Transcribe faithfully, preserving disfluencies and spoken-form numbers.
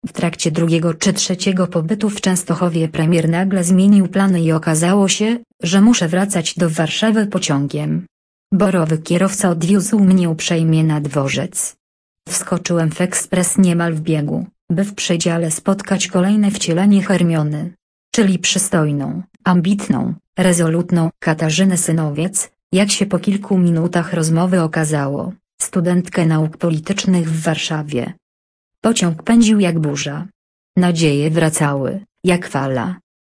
W trakcie drugiego czy trzeciego pobytu w Częstochowie premier nagle zmienił plany i okazało się, że muszę wracać do Warszawy pociągiem. Borowy kierowca odwiózł mnie uprzejmie na dworzec. Wskoczyłem w ekspres niemal w biegu, by w przedziale spotkać kolejne wcielenie Hermiony. Czyli przystojną, ambitną, rezolutną Katarzynę Synowiec, jak się po kilku minutach rozmowy okazało, studentkę nauk politycznych w Warszawie. Pociąg pędził jak burza. Nadzieje wracały, jak fala,